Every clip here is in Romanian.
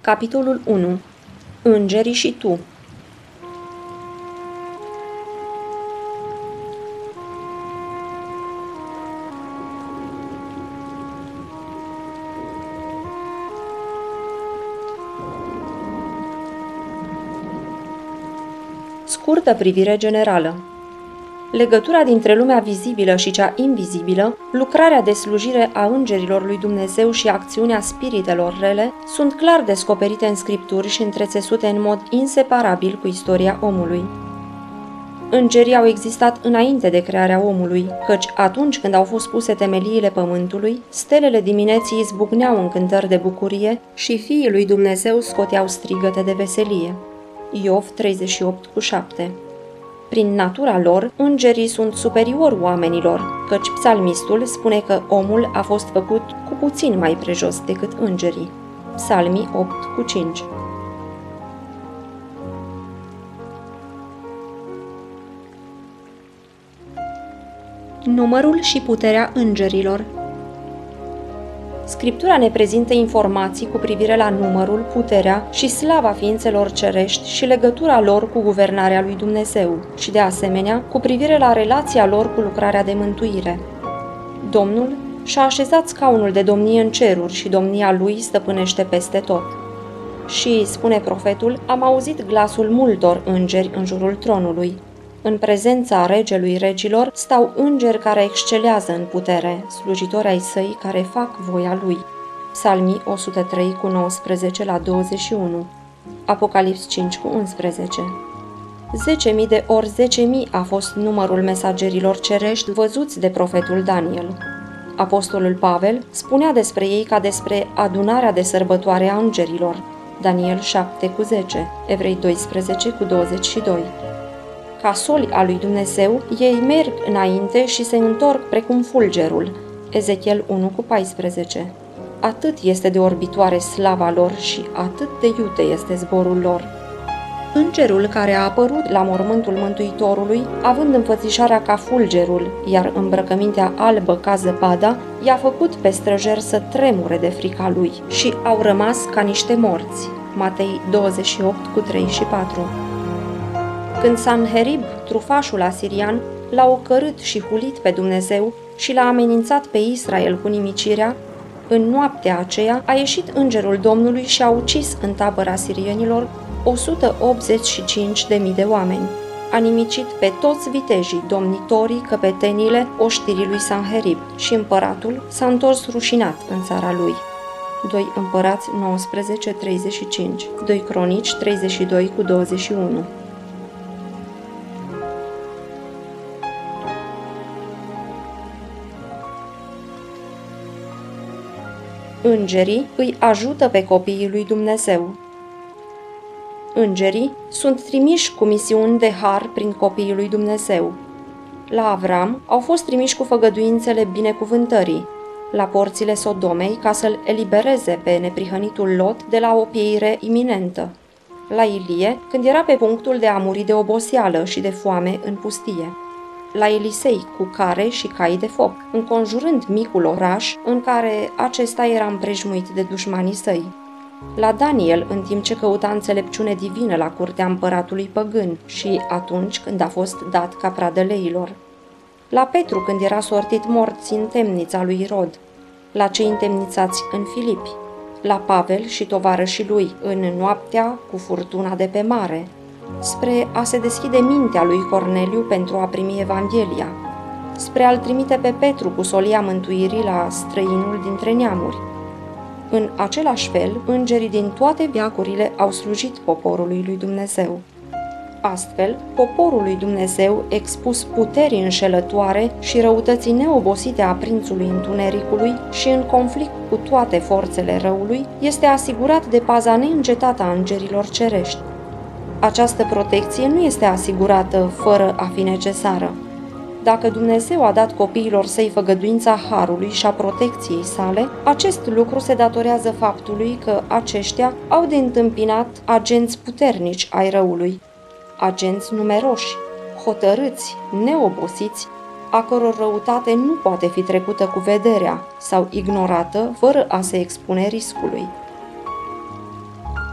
Capitolul 1. Îngerii și tu. Scurtă privire generală. Legătura dintre lumea vizibilă și cea invizibilă, lucrarea de slujire a îngerilor lui Dumnezeu și acțiunea spiritelor rele sunt clar descoperite în scripturi și întrețesute în mod inseparabil cu istoria omului. Îngerii au existat înainte de crearea omului, căci atunci când au fost puse temeliile pământului, stelele dimineții izbucneau în cântări de bucurie și fiii lui Dumnezeu scoteau strigăte de veselie. Iov 38:7. Prin natura lor, îngerii sunt superiori oamenilor, căci psalmistul spune că omul a fost făcut cu puțin mai prejos decât îngerii. Psalmii 8:5. Numărul și puterea îngerilor. Scriptura ne prezintă informații cu privire la numărul, puterea și slava ființelor cerești și legătura lor cu guvernarea lui Dumnezeu și, de asemenea, cu privire la relația lor cu lucrarea de mântuire. Domnul și-a așezat scaunul de domnie în ceruri și domnia lui stăpânește peste tot. Și, spune profetul, am auzit glasul multor îngeri în jurul tronului. În prezența regelui regilor stau îngeri care excelează în putere, slujitori ai săi care fac voia lui. Psalmii 103:19-21. Apocalips 5:11. 10.000 de ori 10.000 a fost numărul mesagerilor cerești văzuți de profetul Daniel. Apostolul Pavel spunea despre ei ca despre adunarea de sărbătoare a îngerilor. Daniel 7:10, Evrei 12:22. Ca soli a lui Dumnezeu, ei merg înainte și se întorc precum fulgerul. Ezechiel 1:14. Atât este de orbitoare slava lor și atât de iute este zborul lor. Îngerul care a apărut la mormântul Mântuitorului, având înfățișarea ca fulgerul, iar îmbrăcămintea albă ca zăpada, i-a făcut pe străjer să tremure de frica lui și au rămas ca niște morți. Matei 28:3-4. Când Sanherib, trufașul asirian, l-a ocărât și hulit pe Dumnezeu și l-a amenințat pe Israel cu nimicirea, în noaptea aceea a ieșit îngerul Domnului și a ucis în tabăra sirienilor 185.000 de oameni. A nimicit pe toți vitejii, domnitorii, căpetenile, oștirii lui Sanherib și împăratul s-a întors rușinat în țara lui. 2 Împărați 19:35, 2 Cronici 32:21. Îngerii îi ajută pe copiii lui Dumnezeu. Îngerii sunt trimiși cu misiuni de har prin copiii lui Dumnezeu. La Avram au fost trimiși cu făgăduințele binecuvântării, la porțile Sodomei ca să-l elibereze pe neprihănitul Lot de la o pieire iminentă. La Ilie, când era pe punctul de a muri de oboseală și de foame în pustie. La Elisei cu care și cai de foc, înconjurând micul oraș în care acesta era împrejmuit de dușmanii săi. La Daniel, în timp ce căuta înțelepciune divină la curtea împăratului păgân și atunci când a fost dat ca pradă leilor. La Petru, când era sortit morți în temnița lui Irod. La cei întemnițați în Filipi. La Pavel și tovarășii lui, în noaptea cu furtuna de pe mare, spre a se deschide mintea lui Corneliu pentru a primi Evanghelia, spre a-l trimite pe Petru cu solia mântuirii la străinul dintre neamuri. În același fel, îngerii din toate veacurile au slujit poporului lui Dumnezeu. Astfel, poporul lui Dumnezeu, expus puterii înșelătoare și răutății neobosite a prințului întunericului și în conflict cu toate forțele răului, este asigurat de paza neîncetată a îngerilor cerești. Această protecție nu este asigurată fără a fi necesară. Dacă Dumnezeu a dat copiilor săi făgăduința harului și a protecției sale, acest lucru se datorează faptului că aceștia au de întâmpinat agenți puternici ai răului, agenți numeroși, hotărâți, neobosiți, a căror răutate nu poate fi trecută cu vederea sau ignorată fără a se expune riscului.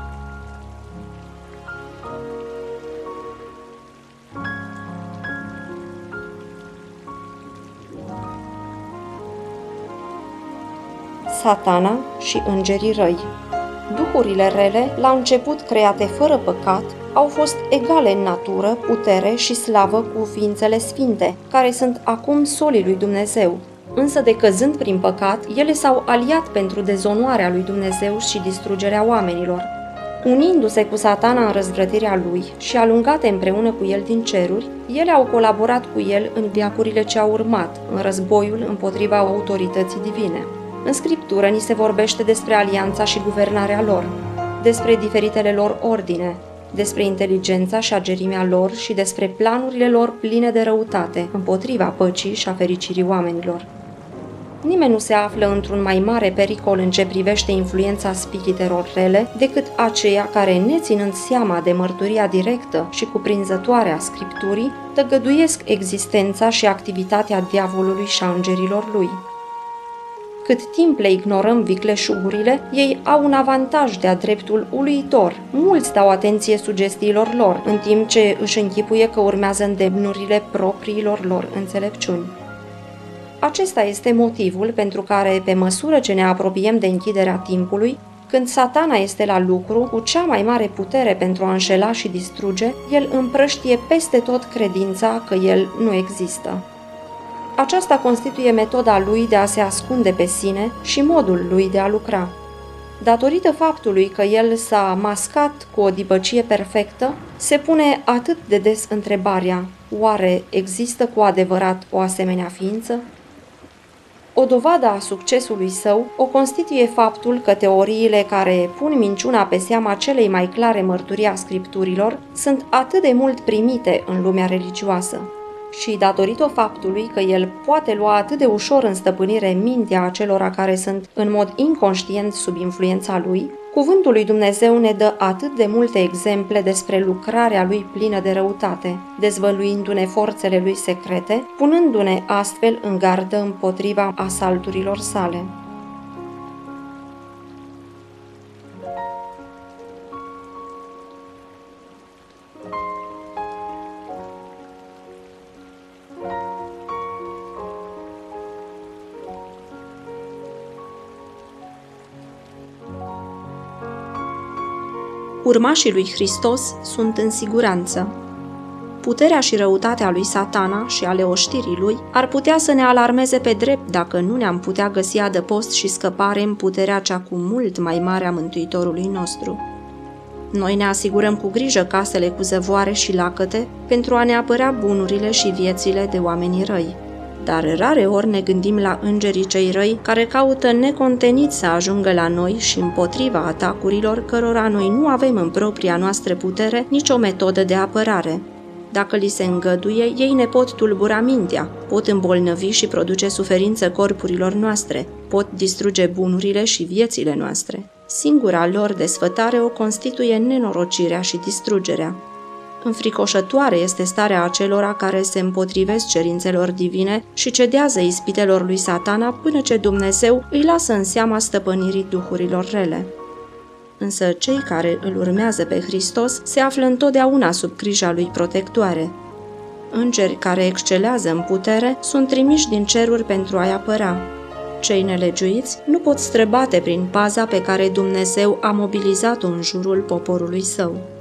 Satana și îngerii răi. Duhurile rele, la început create fără păcat, au fost egale în natură, putere și slavă cu ființele sfinte, care sunt acum solii lui Dumnezeu. Însă, decăzând prin păcat, ele s-au aliat pentru dezonoarea lui Dumnezeu și distrugerea oamenilor. Unindu-se cu Satana în răzvrătirea lui și alungate împreună cu el din ceruri, ele au colaborat cu el în veacurile ce au urmat, în războiul împotriva autorității divine. În Scriptură ni se vorbește despre alianța și guvernarea lor, despre diferitele lor ordine, despre inteligența și agerimea lor și despre planurile lor pline de răutate, împotriva păcii și a fericirii oamenilor. Nimeni nu se află într-un mai mare pericol în ce privește influența spiritelor rele decât aceia care, neținând seama de mărturia directă și cuprinzătoare a Scripturii, tăgăduiesc existența și activitatea diavolului și a îngerilor lui. Cât timp le ignorăm vicleșugurile, ei au un avantaj de-a dreptul uluitor. Mulți dau atenție sugestiilor lor, în timp ce își închipuie că urmează îndemnurile propriilor lor înțelepciuni. Acesta este motivul pentru care, pe măsură ce ne apropiem de închiderea timpului, când Satana este la lucru cu cea mai mare putere pentru a înșela și distruge, el împrăștie peste tot credința că el nu există. Aceasta constituie metoda lui de a se ascunde pe sine și modul lui de a lucra. Datorită faptului că el s-a mascat cu o dibăcie perfectă, se pune atât de des întrebarea: oare există cu adevărat o asemenea ființă? O dovadă a succesului său o constituie faptul că teoriile care pun minciuna pe seama celei mai clare mărturii a Scripturilor sunt atât de mult primite în lumea religioasă. Și datorită faptului că el poate lua atât de ușor în stăpânire mintea acelora care sunt în mod inconștient sub influența lui, cuvântul lui Dumnezeu ne dă atât de multe exemple despre lucrarea lui plină de răutate, dezvăluindu-ne forțele lui secrete, punându-ne astfel în gardă împotriva asalturilor sale. Urmașii lui Hristos sunt în siguranță. Puterea și răutatea lui Satana și ale oștirii lui ar putea să ne alarmeze pe drept dacă nu ne-am putea găsi adăpost și scăpare în puterea cea cu mult mai mare a Mântuitorului nostru. Noi ne asigurăm cu grijă casele cu zăvoare și lacăte pentru a ne apăra bunurile și viețile de oamenii răi. Dar rare ori ne gândim la îngerii cei răi care caută neconteniți să ajungă la noi și împotriva atacurilor cărora noi nu avem în propria noastră putere nicio metodă de apărare. Dacă li se îngăduie, ei ne pot tulbura mintea, pot îmbolnăvi și produce suferință corpurilor noastre, pot distruge bunurile și viețile noastre. Singura lor desfătare o constituie nenorocirea și distrugerea. Înfricoșătoare este starea acelora care se împotrivesc cerințelor divine și cedează ispitelor lui Satana până ce Dumnezeu îi lasă în seama stăpânirii duhurilor rele. Însă cei care îl urmează pe Hristos se află întotdeauna sub grija lui protectoare. Îngeri care excelează în putere sunt trimiși din ceruri pentru a-i apăra. Cei nelegiuiți nu pot străbate prin paza pe care Dumnezeu a mobilizat-o în jurul poporului său.